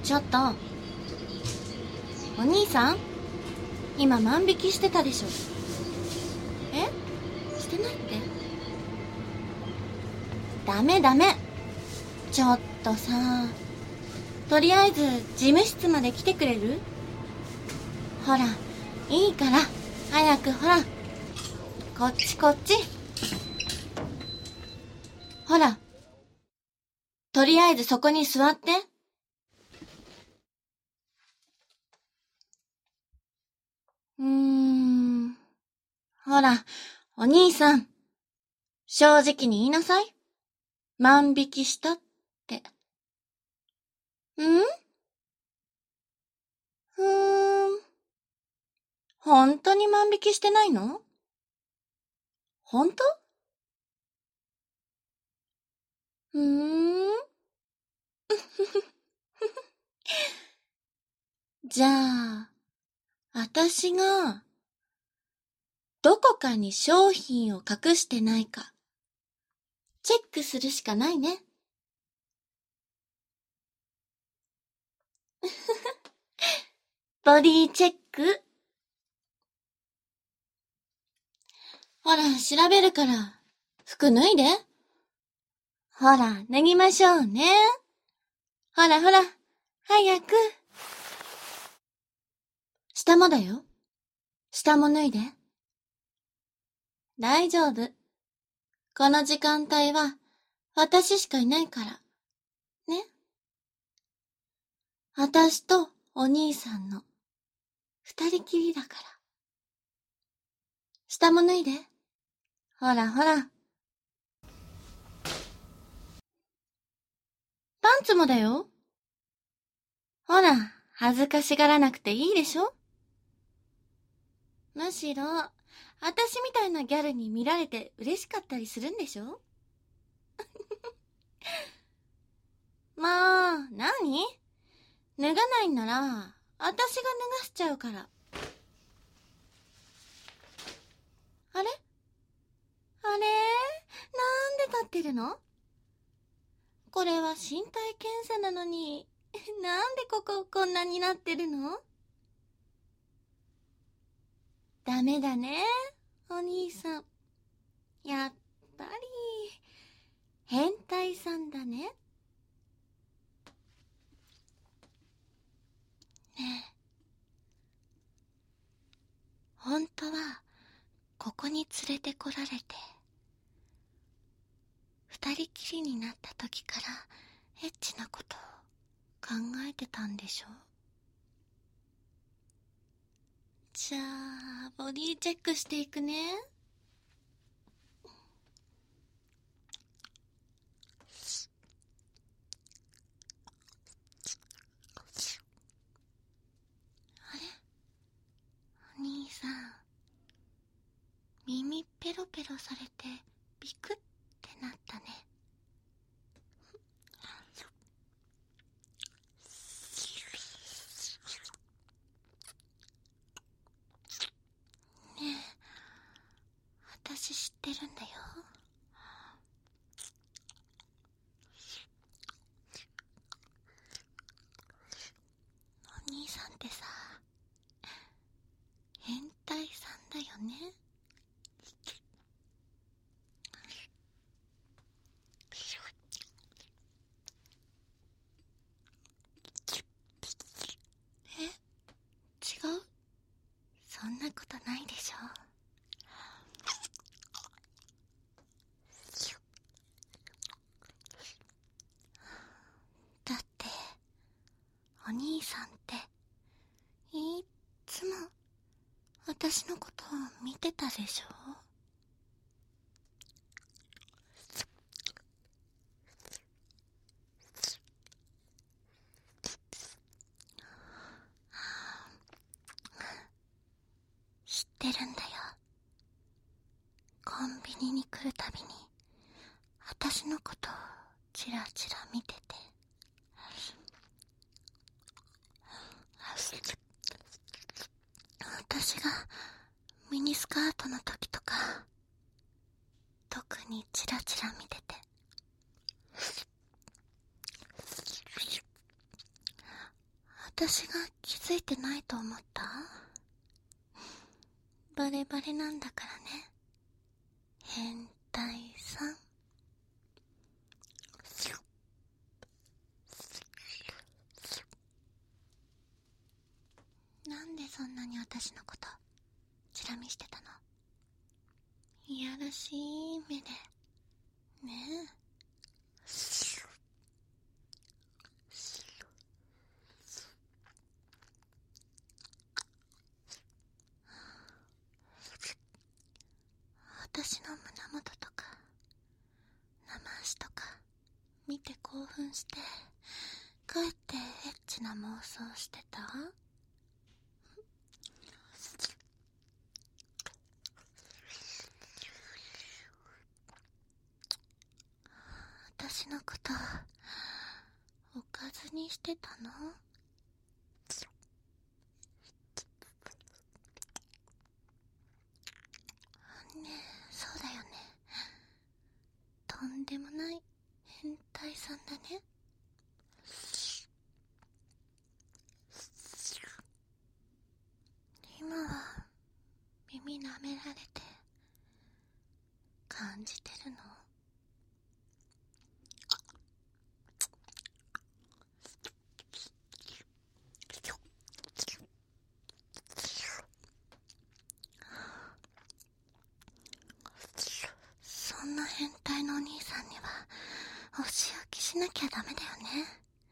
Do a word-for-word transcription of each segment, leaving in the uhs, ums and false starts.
ちょっと。お兄さん、今万引きしてたでしょ。え？してないって？ダメダメ。ちょっとさ、とりあえず事務室まで来てくれる？ほら、いいから、早くほら。こっちこっち。ほら、とりあえずそこに座って。うーん。ほら、お兄さん。正直に言いなさい。万引きしたって。ん？ふーん。本当に万引きしてないの？本当？うーん。じゃあ、あたしが、どこかに商品を隠してないか、チェックするしかないね。ボディチェック。ほら、調べるから、服脱いで。ほら、脱ぎましょうね。ほらほら、早く。下もだよ。下も脱いで。大丈夫。この時間帯は、私しかいないから。ね。私とお兄さんの、二人きりだから。下も脱いで。ほらほら。パンツもだよ。ほら、恥ずかしがらなくていいでしょ？むしろ、あたしみたいなギャルに見られて嬉しかったりするんでしょ？まあ、なに？脱がないんなら、あたしが脱がしちゃうから。あれ？あれ？なんで立ってるの？これは身体検査なのに、なんでこここんなになってるの？ダメだね、お兄さん。やっぱり、変態さんだね。ねえ。本当は、ここに連れてこられて、二人きりになった時からエッチなことを考えてたんでしょ？じゃあ、ボディチェックしていくね。あれ？お兄さん、耳ペロペロされてビクってなったね。ねえ、私知ってるんだよ。お兄さんってさ、変態さんだよね。え？違う？そんなことないでしょ。だって、お兄さんっていっつも私のことを見てたでしょ。知ってるんだよ。コンビニに来るたびに私のことをチラチラ見てて、私がミニスカートの時とか特にチラチラ見てて、 私が気づいてないと思った？バレバレなんだからね。変態さん。なんでそんなに私のことチラ見してたの？いやらしい目でねえ。私の胸元とか生足とか見て興奮してかえってエッチな妄想してた？私のことおかずにしてたの？ねえ、そうだよね。とんでもない変態さんだね。今は耳舐められて感じてるの？そんな変態のお兄さんにはお仕置きしなきゃダメだよね。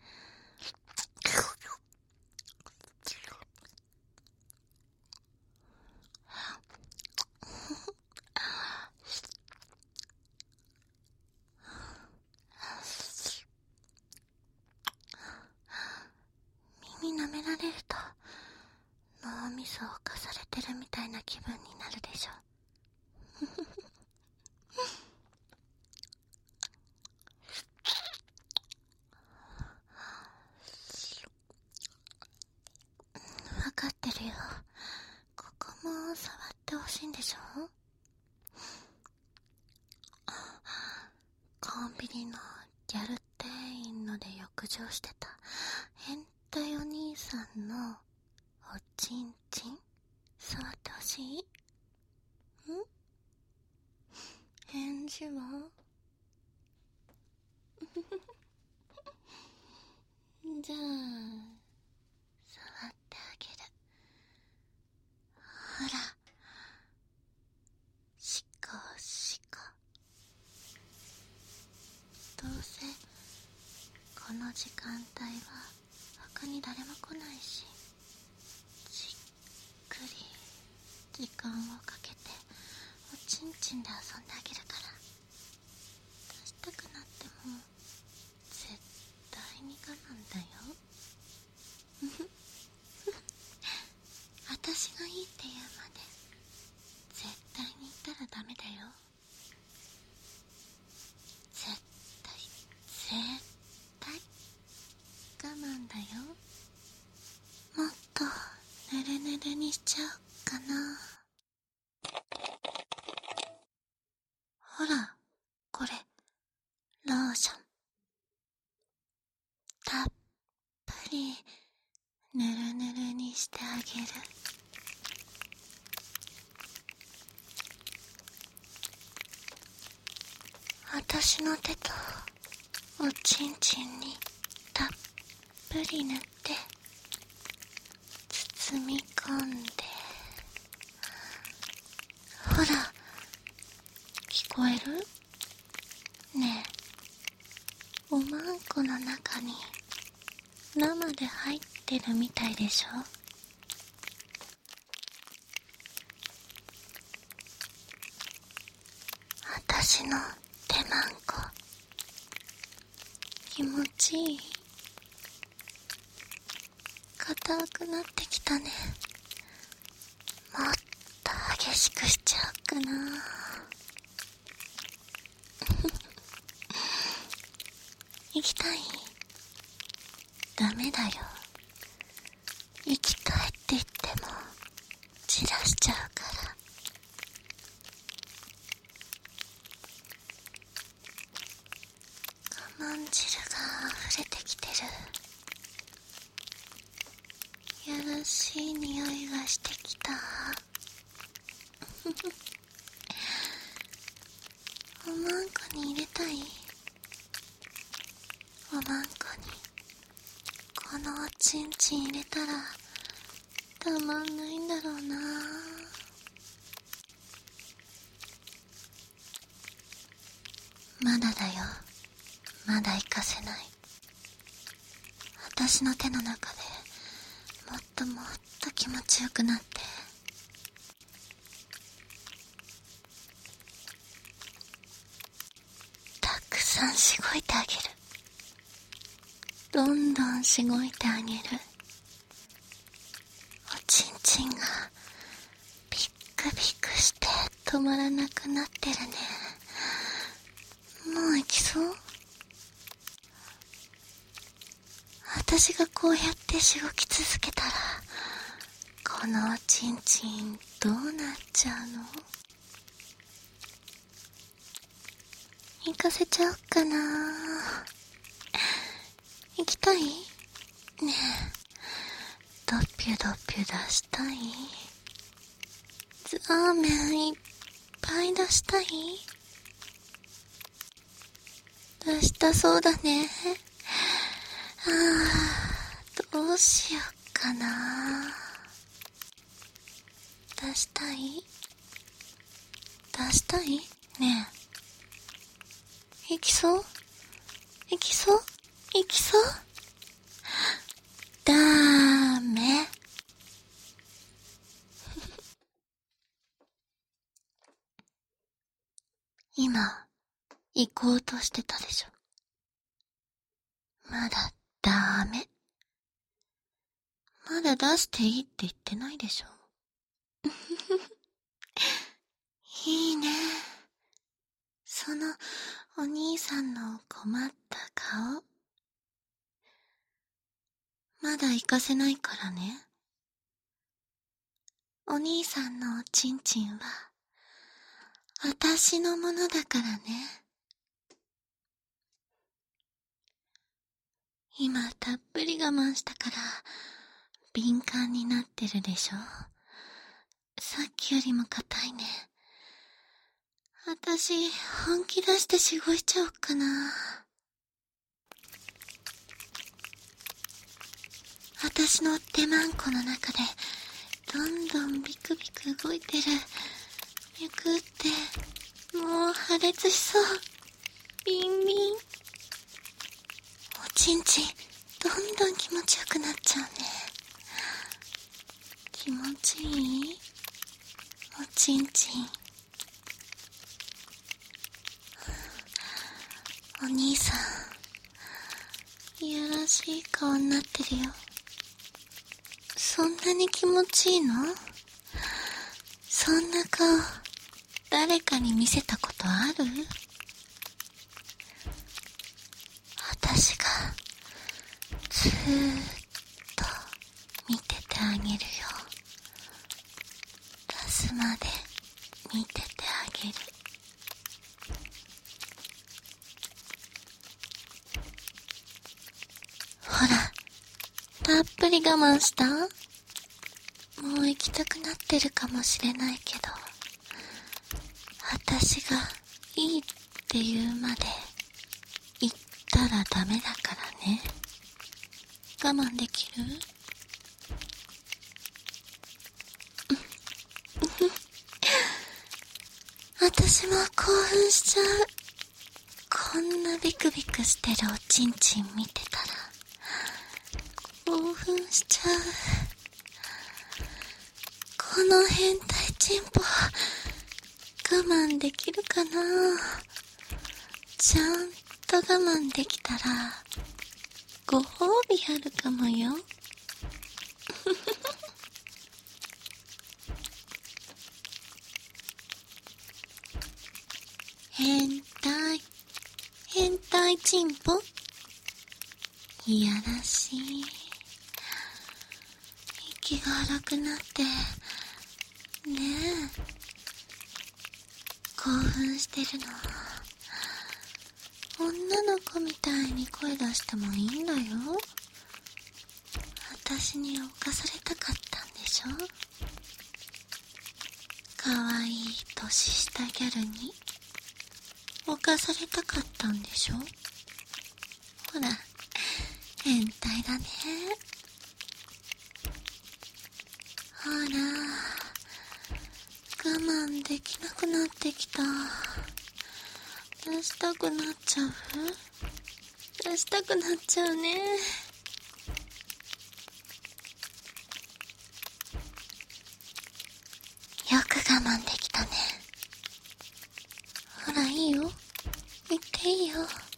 耳舐められると脳みそを侵されてるみたいな気分になるでしょ。わかってるよ。ここも触ってほしいんでしょ？コンビニのギャル店員ので浴場してた変態お兄さんのおちんちん触ってほしい？ん？返事は？じゃあ触ってあげる。ほら、しこしこ。どうせこの時間帯は他に誰も来ないし、じっくり時間をかけておちんちんで遊んであげるから。出したくなっても絶対に我慢だよ。私がいいって言うまで絶対に言ったらダメだよ。絶対絶対我慢だよ。もっとぬるぬるにしちゃおっかな。ほら、これローション。たっぷりぬるぬるにしてあげる。私の手とおちんちんにたっぷり塗って包み込んで。ほら、聞こえる？ねえ、おまんこの中に生で入ってるみたいでしょ？私の手まんこ気持ちいい？硬くなってきたね。もっと激しくしちゃおうかな。行きたい？ダメだよ。行きたいって言っても散らしちゃうから。我慢汁が溢れてきてる。 やらしい匂いがしてきた。おまんこに入れたい？おまんこにこのおちんちん入れたらたまんないんだろうな。まだだよ、まだ行かせない。私の手の中でもっともっと気持ちよくなって、たくさんしごいてあげる。どんどんしごいてあげる。おちんちんがビックビックして止まらなくなってるね。もう行きそう？私がこうやってしごき続けたらこのおちんちんどうなっちゃうの？行かせちゃおっかな。行きたい？ねえ、ドッピュドッピュ出したい？ザーメンいっぱい出したい？出したそうだね。ああ、どうしよっかな。出したい？出したい？ねえ、行きそう？行きそう？行きそう？ダメ。今行こうとしてたでしょ。まだダメ。まだ出していいって言ってないでしょ。いいね。そのお兄さんの困った顔。まだ行かせないからね。お兄さんのおちんちんは私のものだからね。今たっぷり我慢したから敏感になってるでしょ。さっきよりも硬いね。私本気出してしごいちゃおうかな。私の手まんこの中でどんどんビクビク動いてる。めくってもう破裂しそう。ビンビン。おちんちんどんどん気持ちよくなっちゃうね。気持ちいい？おちんちん。お兄さんいやらしい顔になってるよ。そんなに気持ちいいの？そんな顔誰かに見せたことある？私がずーっと見ててあげるよ。出すまで見ててあげる。ほら、たっぷり我慢した？もう行きたくなってるかもしれないけど、私がいいって言うまで言ったらダメだからね。我慢できる？私も興奮しちゃう。こんなビクビクしてるおちんちん見てたら興奮しちゃう。この変態チンポ我慢できるかな。ちゃんと我慢できたらご褒美あるかもよ。変態変態チンポいやらしい。息が荒くなってねえ、興奮してるの。女の子みたいに声出してもいいんだよ。 私に侵されたかったんでしょ？かわいい年下ギャルに侵されたかったんでしょ？ほら、変態だね。ほら、我慢できなくなってきた。出したくなっちゃう？出したくなっちゃうね。よく我慢できたね。ほら、いいよ。行っていいよ。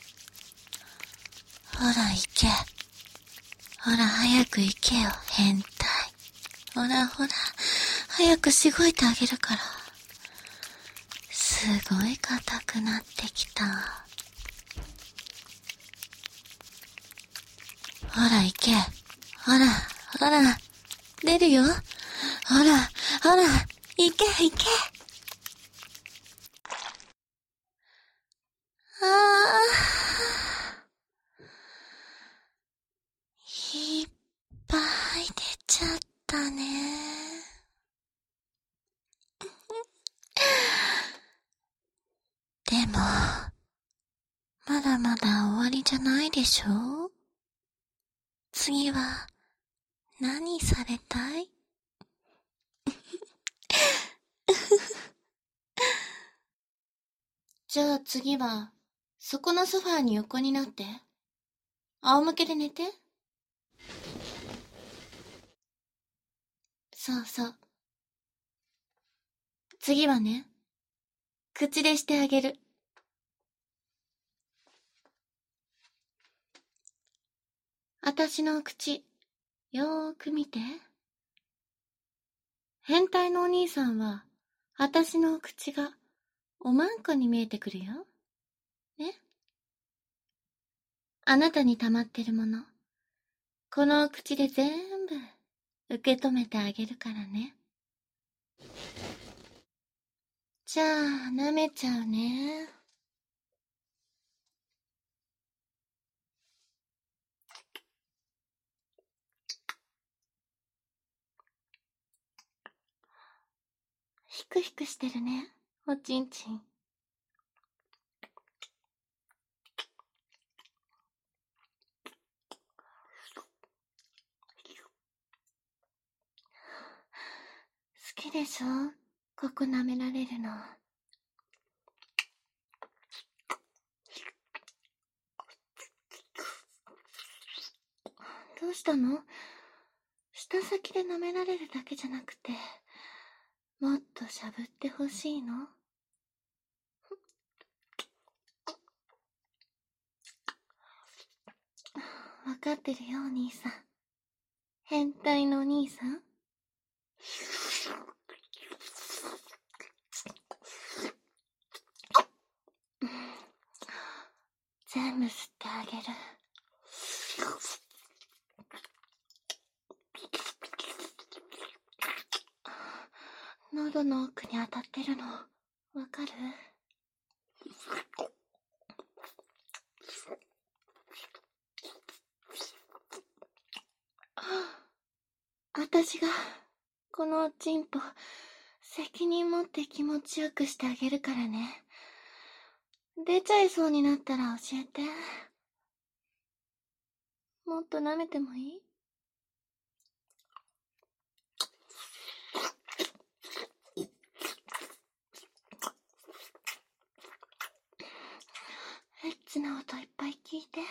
ほら、行け。ほら、早く行けよ、変態。ほらほら、早くしごいてあげるから。すごい硬くなってきた。ほら行け。ほら、ほら、出るよ。ほら、ほら、行け行け。ああ、いっぱい出ちゃったね。でも、まだまだ終わりじゃないでしょ？次は、何されたい？じゃあ次は、そこのソファーに横になって。仰向けで寝て。そうそう。次はね、口でしてあげる。あたしの口、よーく見て。変態のお兄さんは、あたしの口が、おまんこに見えてくるよ。ね。あなたに溜まってるもの、この口で全部、受け止めてあげるからね。じゃあ、舐めちゃうね。ひくひくしてるね、おちんちん。好きでしょ？ここ舐められるの。どうしたの？舌先で舐められるだけじゃなくて、もっとしゃぶってほしいの？わかってるよ、お兄さん。変態のお兄さん。全部吸ってあげる。喉の奥に当たってるの、わかる？あたしが、このおちんぽ、責任持って気持ちよくしてあげるからね。出ちゃいそうになったら教えて。もっと舐めてもいい？エッチな音いっぱい聞いて。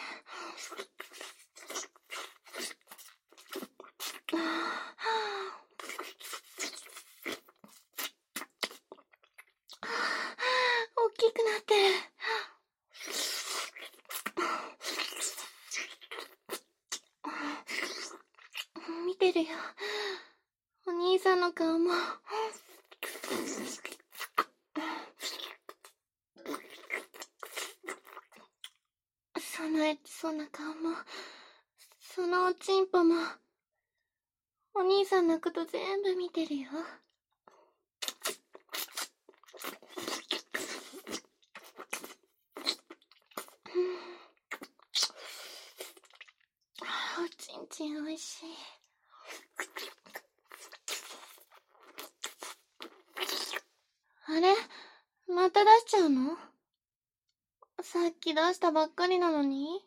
大きくなってる。見てるよ。お兄さんの顔も。そのエッチそうな顔も、そのおちんぽも、お兄さんのこと全部見てるよ。おちんちんおいしい。 あれ、また出しちゃうの？さっき出したばっかりなのに。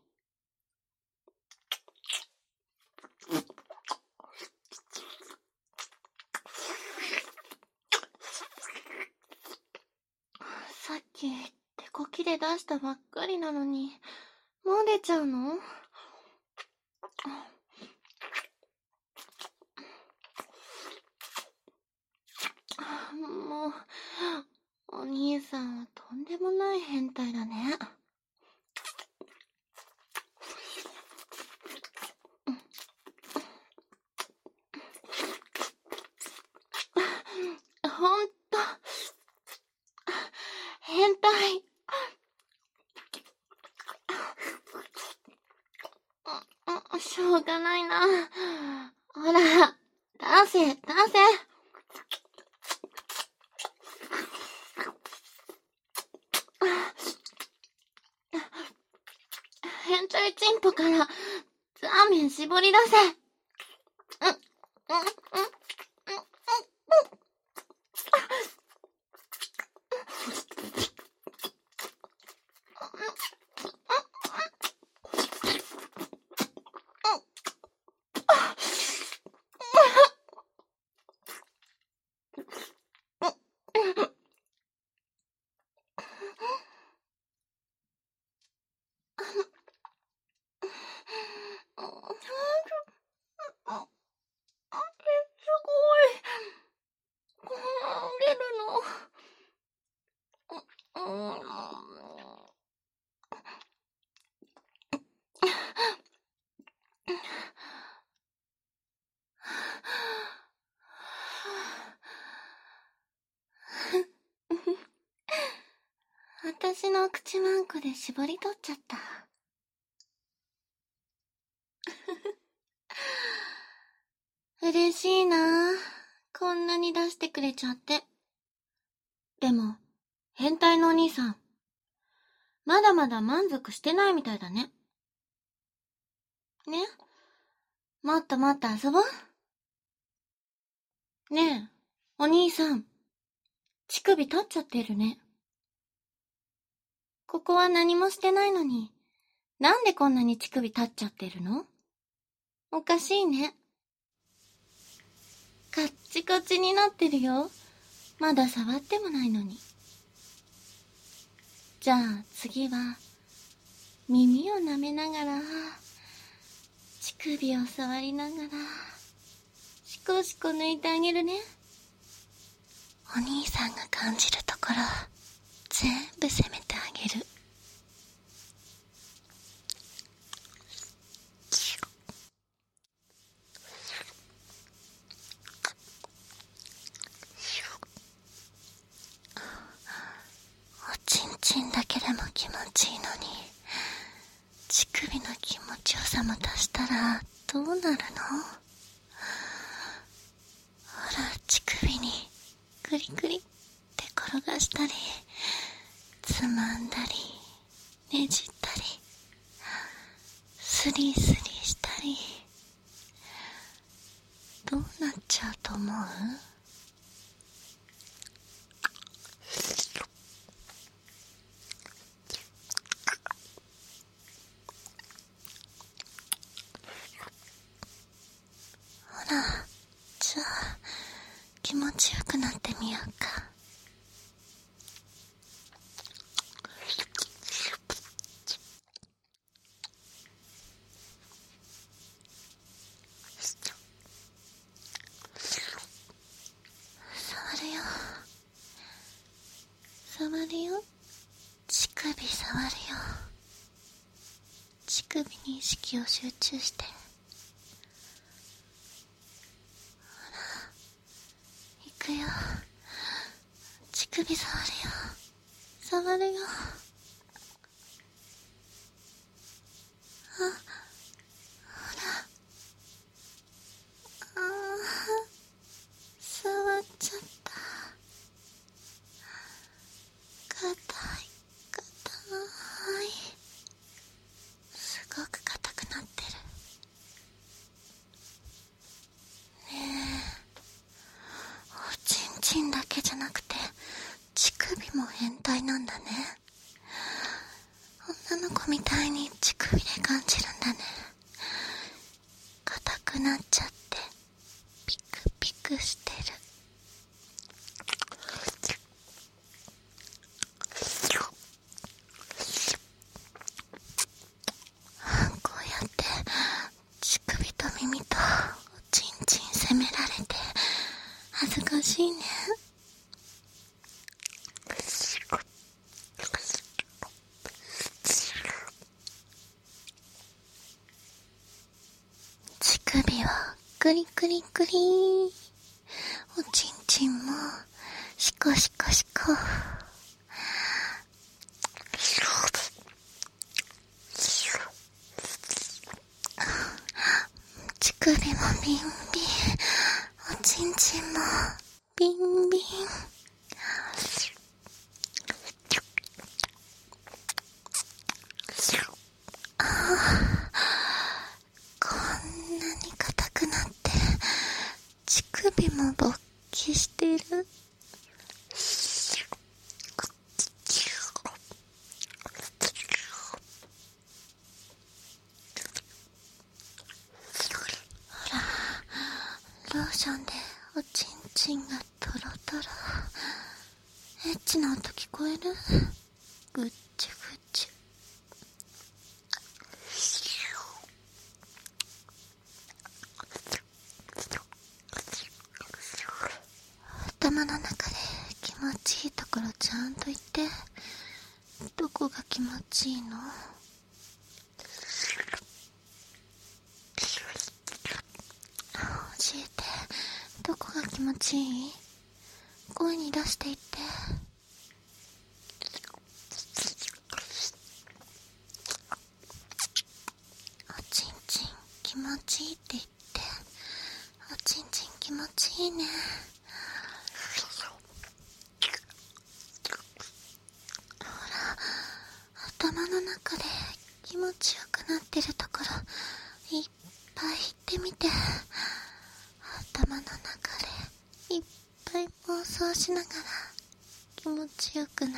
さっき手こきで出したばっかりなのに、もう出ちゃうの？もう、お兄さんはとんでもない変態だね。ほんと、変態。しょうがないな。ほら、出せ、出せ。変態チンポからザーメン絞り出せ。うん、うん、うん、うん。私の口マンコで絞り取っちゃった。嬉しいな。こんなに出してくれちゃって。でも、変態のお兄さん、まだまだ満足してないみたいだね。ね？もっともっと遊ぼう。ねえ、お兄さん、乳首立っちゃってるね。ここは何もしてないのに、なんでこんなに乳首立っちゃってるの？おかしいね。カッチカチになってるよ。まだ触ってもないのに。じゃあ次は、耳を舐めながら、乳首を触りながら、しこしこ抜いてあげるね。お兄さんが感じるところ、全部責めてあげる。おちんちんだけでも気持ちいいのに、乳首の気持ちよさも足したらどうなるの？ほら、乳首にグリグリって転がしたり、つまんだり、ねじったり、スリスリしたり、どうなっちゃうと思う？ほら、じゃあ気持ちよくなってみようか。触るよ、触るよ、乳首触るよ。乳首に意識を集中して。ほら、行くよ。乳首触るよ、触るよ。あ、ほら、あー、触っちゃった。硬い、硬い。すごく硬くなってる。ねえ、おちんちんだけじゃなくて、 子みたいに乳首で感じるんだね。硬くなっちゃってピクピクしてる。こうやって乳首と耳とおちんちん責められて恥ずかしいね。乳首はクリクリクリー、おちんちんもシコシコシコ。乳首もビンビン、おちんちんもビンビン。ああ、こんなに硬くなって乳首も勃起してる。ローションでおちんちんがトロトロ。エッチな音聞こえる？ぐっちゅぐっちゅ。頭の中で気持ちいいところちゃんと言って。どこが気持ちいいの？教えて。どこが気持ちいい？声に出して言って。おちんちん気持ちいいって言って。おちんちん気持ちいいね。ほら、頭の中で気持ちよくなってるところいっぱい言ってみて。頭の中でいっぱい妄想しながら気持ちよくなって。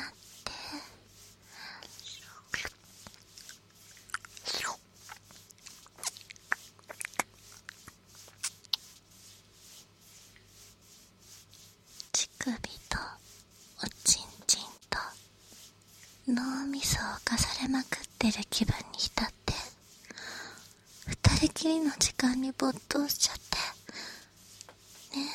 乳首とおちんちんと脳みそを侵されまくってる気分に浸って二人きりの時間に没頭しちゃってね。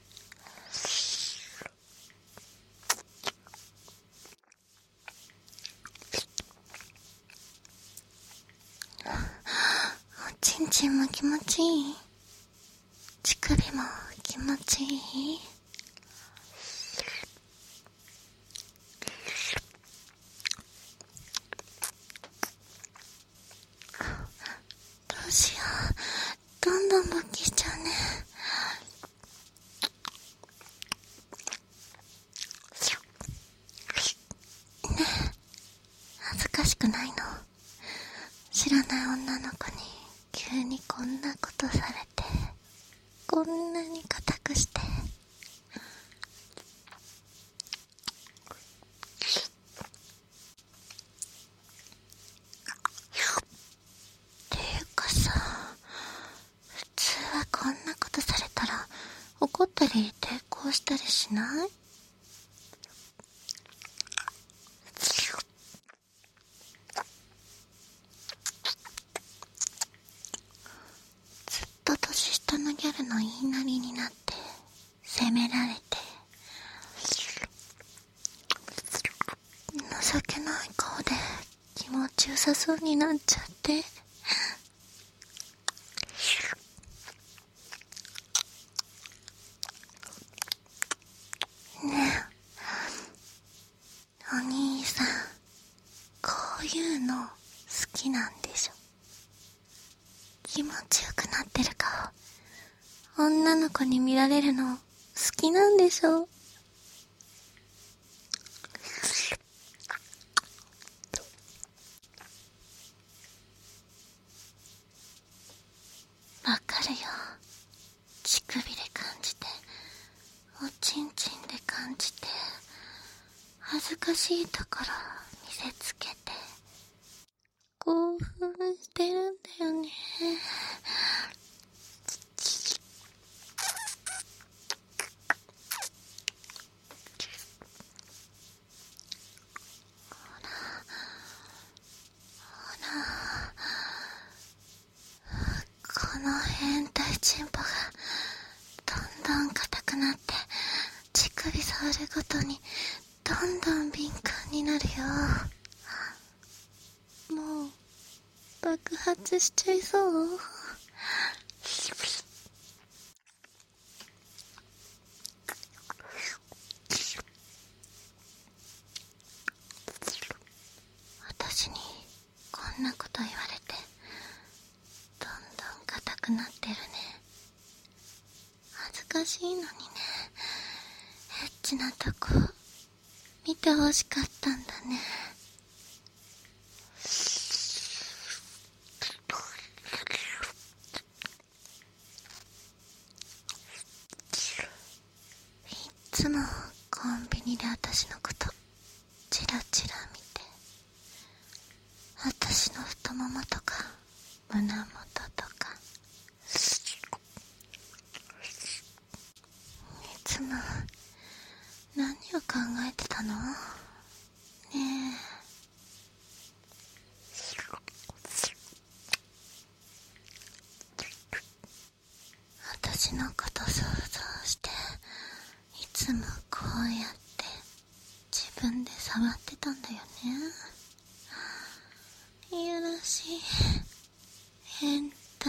おちんちんも気持ちいい？乳首も気持ちいい？どうしよう、どんどん勃起しちゃうね。ねえ、恥ずかしくないの？知らない女の子に急にこんなことされて、こんなに硬くして。っていうかさ、普通はこんなことされたら怒ったり抵抗したりしない？ずっと年下のギャルの言いなりになって責められて、情けない顔で気持ちよさそうになっちゃって。ねえ、お兄さん、こういうの好きなんでしょ？気持ちよくなってる顔、女の子に見られるの好きなんでしょ？わかるよ。乳首で感じて、おちんちんで感じて、恥ずかしいところ見せつけて、 ことにどんどん敏感になるよ。もう爆発しちゃいそう。私にこんなこと言われてどんどん硬くなってるね。恥ずかしいのにね。エッチなとこ見てほしかったんだね。いつもコンビニで私のことチラチラ見て、私の太ももとか胸元とかいつも何を考えてたの？ねえ。私のこと想像していつもこうやって自分で触ってたんだよね。いやらしい変態。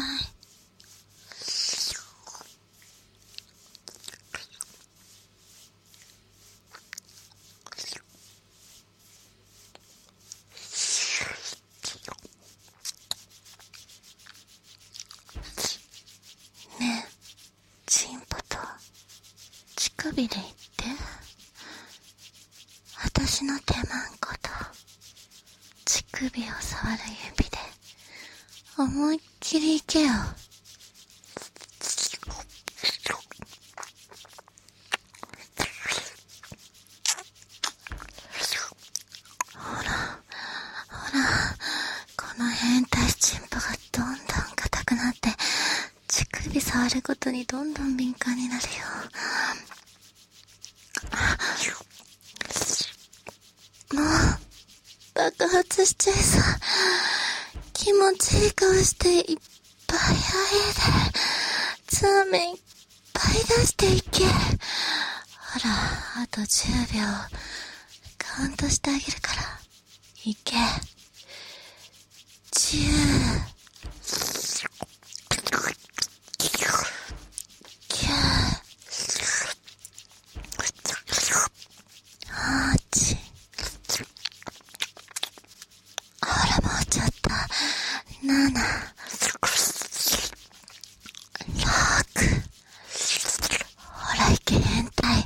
ねえ、チンポと乳首で言って。私の手マンコと乳首を触る指で思いっきりいけよ。ほらほら、この変態チンポがどんどん硬くなって乳首触ることにどんどん敏感になるよ。もう爆発しちゃいそう。気持ちいい顔していっぱいあげて、ツーメンいっぱい出していけ。ほら、あとじゅうびょうカウントしてあげるからいけ。じゅう、きゅう、はち、ほらもうちょっと、なな、ろく、ほらいけ変態、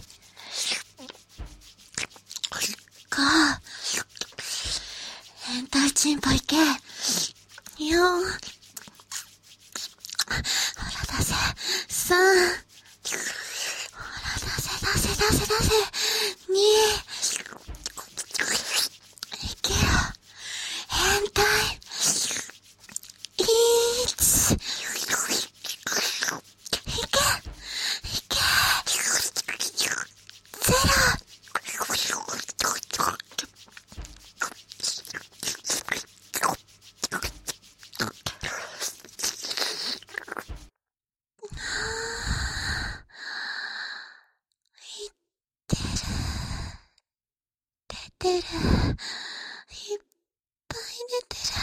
ご、変態チンポいけ、よん、ほら出せ、さん、ほら出せ出せ出せ出せ、に、いけよ変態、いち、いけいけ、ゼロ、出てる、いっぱい出て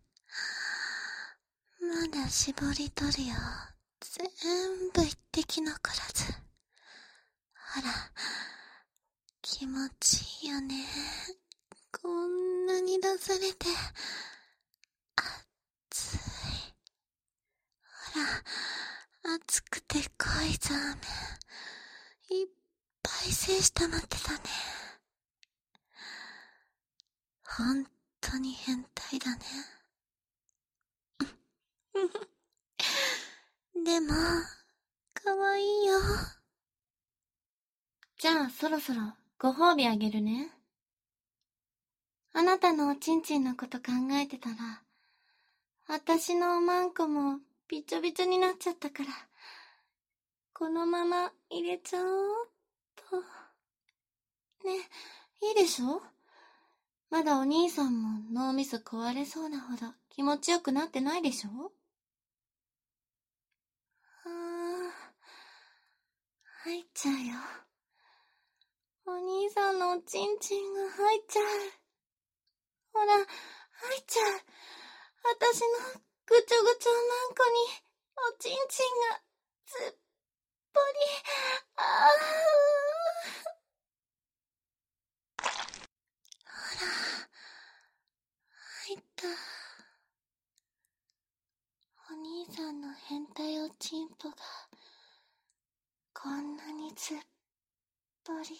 る。まだ絞り取るよ。全部一滴残らず。ほら、気持ちいいよね。こんなに出されて、熱い。ほら、熱くて濃いザーメン。いっぱい精子溜まってたね。ほんとに変態だね。でも、かわいいよ。じゃあそろそろご褒美あげるね。あなたのおちんちんのこと考えてたら、私のおまんこもびちょびちょになっちゃったから、このまま入れちゃおうと。ね、いいでしょ？まだお兄さんも脳みそ壊れそうなほど気持ちよくなってないでしょ？あー、入っちゃうよ。 お兄さんのおちんちんが入っちゃう。ほら、入っちゃう。私のぐちょぐちょマンコにおちんちんがずっぽり。ああ。ほら、入った。お兄さんの変態おちんぽがこんなにずっぽり。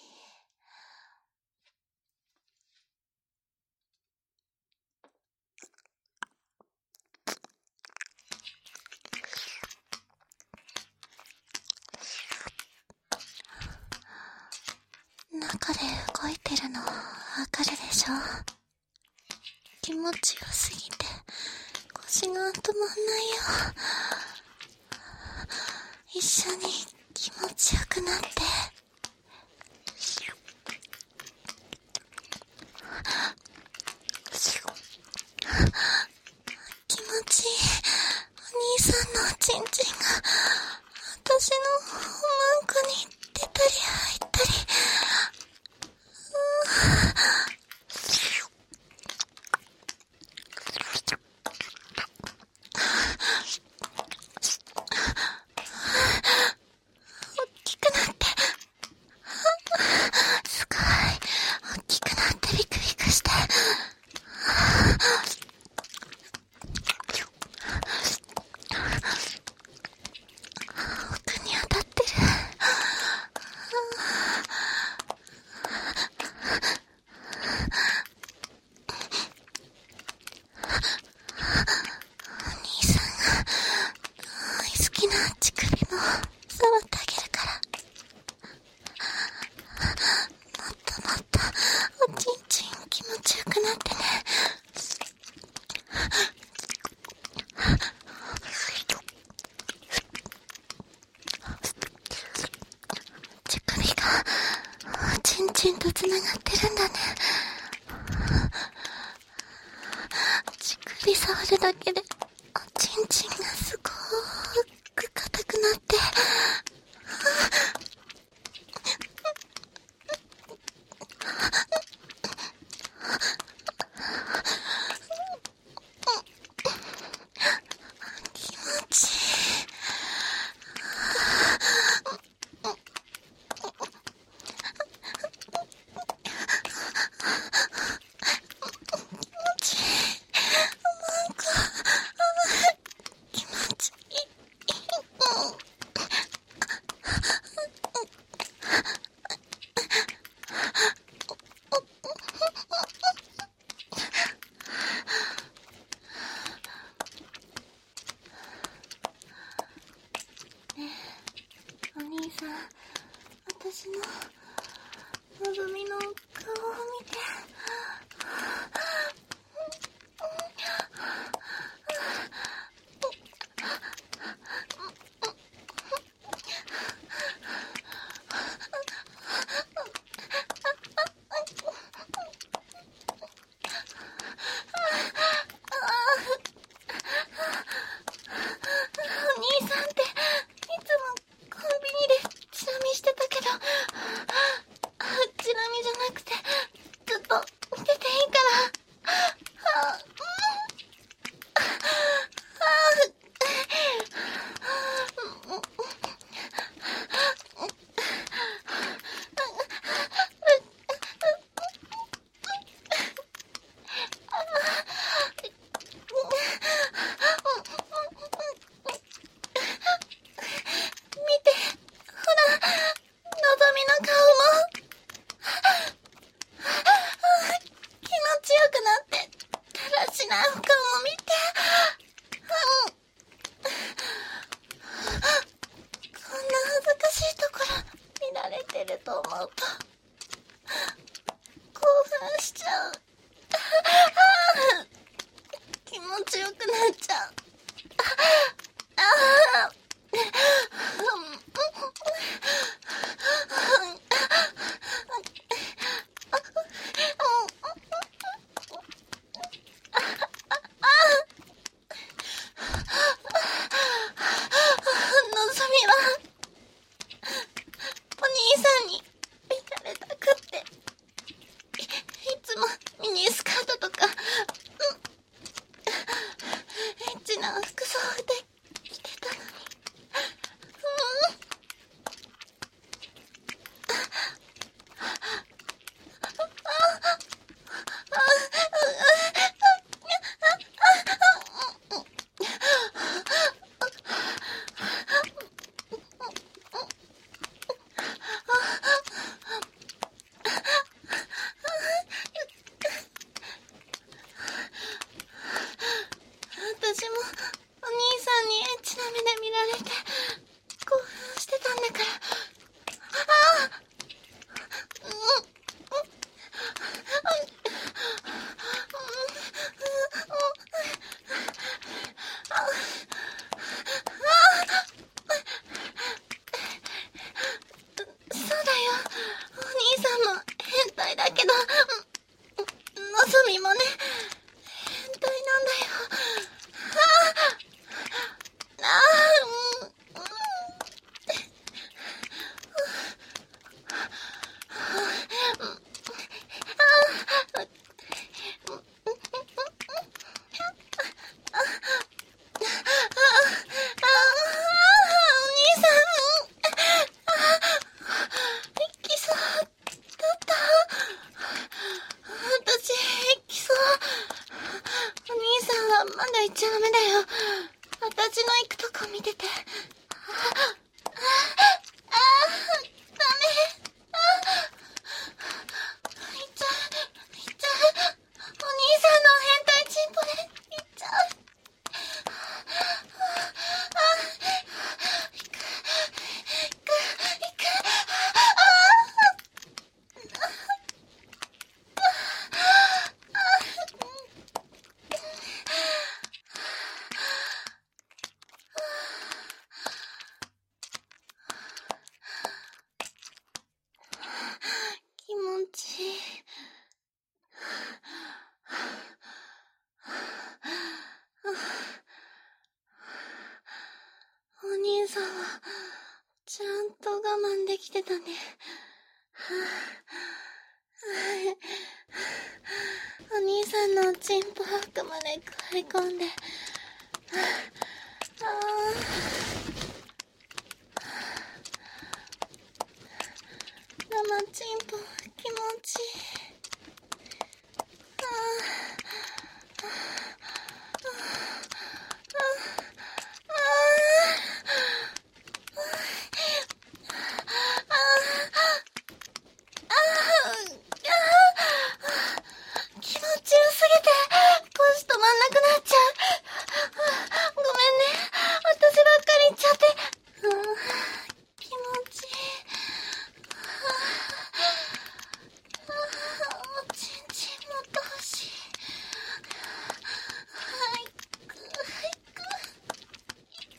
中で動いてるのわかるでしょ。気持ちよすぎて腰が止まんないよ。一緒に気持ちよくなって。気持ちいい。お兄さんのおちんちんが私のマンコに出たり入ったり。ちんとつながってるんだね。じっくり触るだけでおちんちんがすごく硬くなって、気持ちいい。気な服装で着てたのに。私もお兄さんにエッチな目で見られて興奮してたんだから。ああ、うんそうだよ、お兄さんも変態だけど、のぞみもね、変態なんだよ。ああ、うん、うんまだ行っちゃダメだよ。私の行くとこ見てて。ああ、ああ、ダメ。ああ、行っちゃう、行っちゃう。お兄さんの変態チンポで行っちゃう。ああ、行く、行く、行く。ああ、気持ちいい。お兄さんはちゃんと我慢できてたね。お兄さんのチンポ奥まで食い込んで。ああ、生チンポ気持ちいい。ああ、気持ちよすぎて腰止まんなくなっちゃう。ごめんね、私ばっかり言っちゃって。気持ちいい。おちんちんもっと欲しい。はい、く、はいく、いく。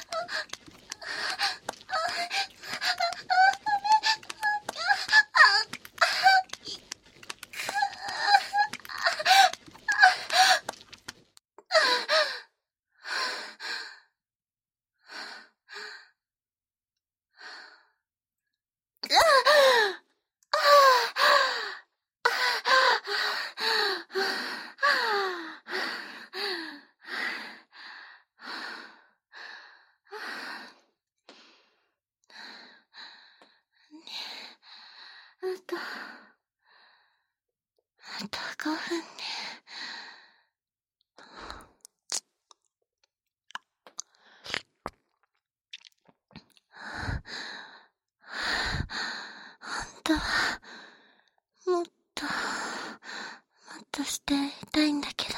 あと、あとごふんね。本当はもっともっとしていたいんだけど。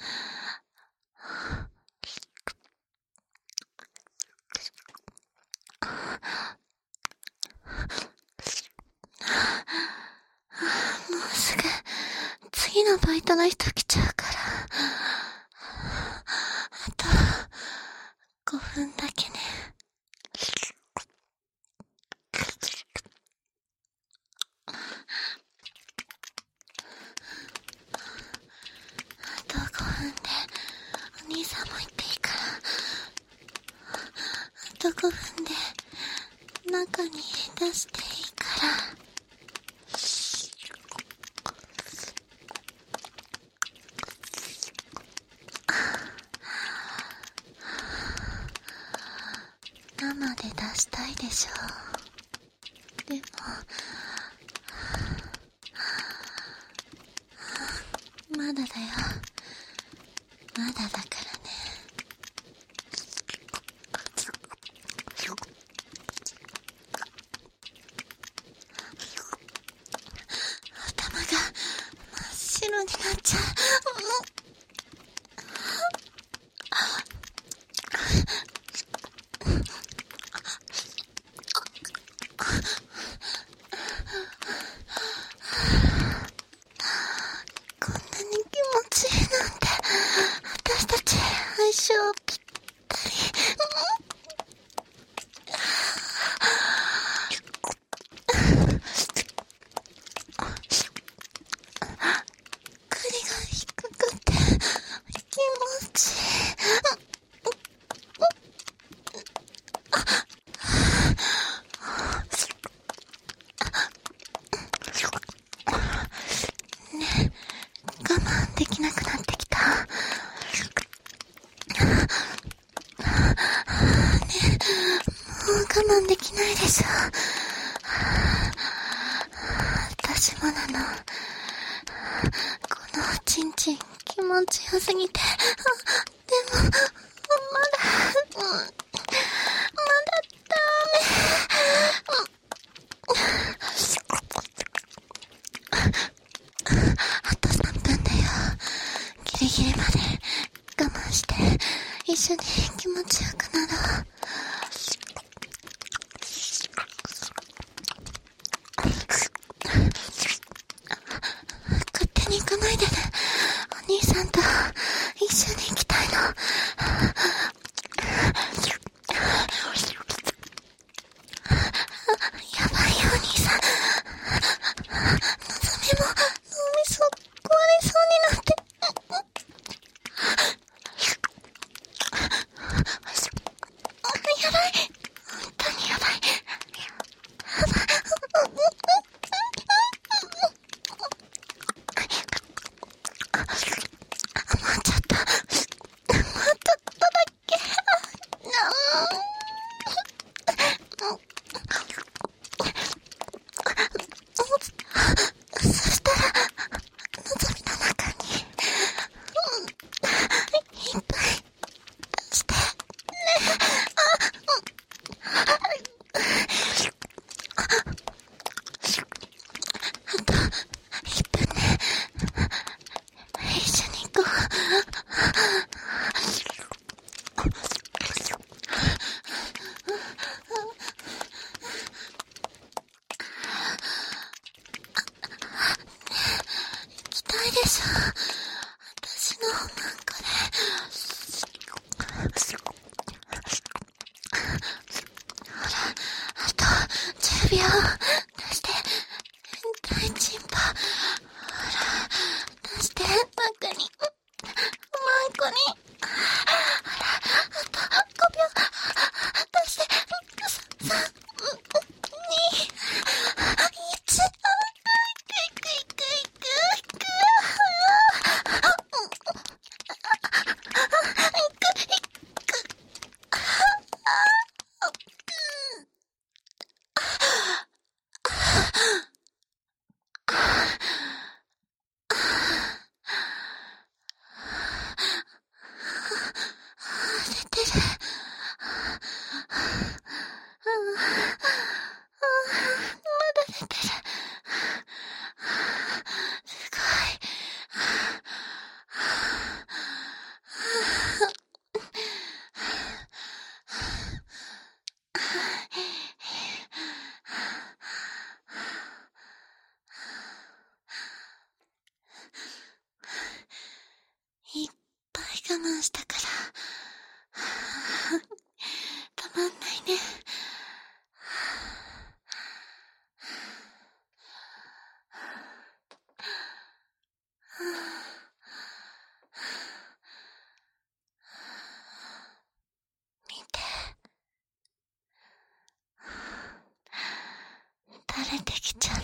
もうすぐ次のバイトの人来ちゃうから。あとごふんだけね。あとごふんでお兄さんも行っていいから。あとごふんで中に出していいから。 でしょう。でもまだだよ。まだだからね。頭が真っ白になっちゃう。こんなに気持ちいいなんて、私たち相性ぴったり。首が低くて気持ちいい。ねえ、我慢できなくなってきた。ねえ、もう我慢できないでしょ。私もなの。このおちんちん気持ちよすぎて。でもまだ、うん、まだダメ。あとさんぷんだよ。ギリギリまで我慢して一緒に気持ちよくなろう。勝手に行かないでね。お兄さんと一緒に行きたいの。やばいよお兄さん。のぞみも脳みそ壊れそうになって。やばい。本当にやばい。やばい。もうちょっと。もうちょっとだけ。そしたらのぞみの中にいっぱい出してね。あといっぷんね。一緒に行こう。行きたいでしょ。私のなんかで。ほら、あとじゅうびょう出して。変態チンポ。ほら、出して。中に。マンコに。ほら、あとごびょう出して。さん、に、いち。いくいくいくいくいく。出てる。まだ出てる。すごい。いっぱい我慢したからたまんないね。見て、垂れてきちゃった。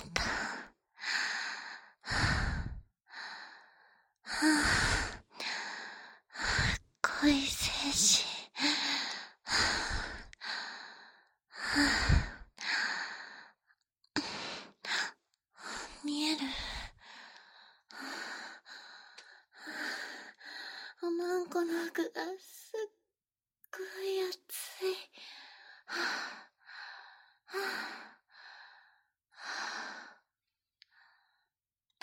恋精子。 くがすっごい熱い。はぁ、はぁ、はぁ。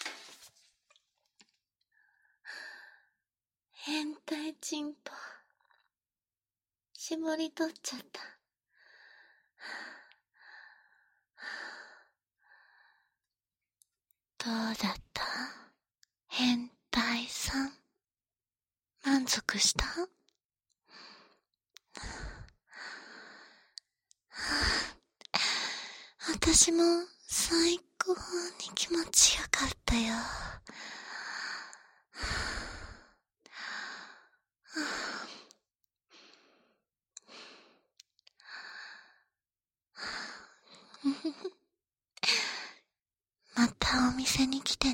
変態チンポ。絞り取っちゃった。どうだった？変態さん。満足した？私も最高に気持ちよかったよ。またお店に来てね。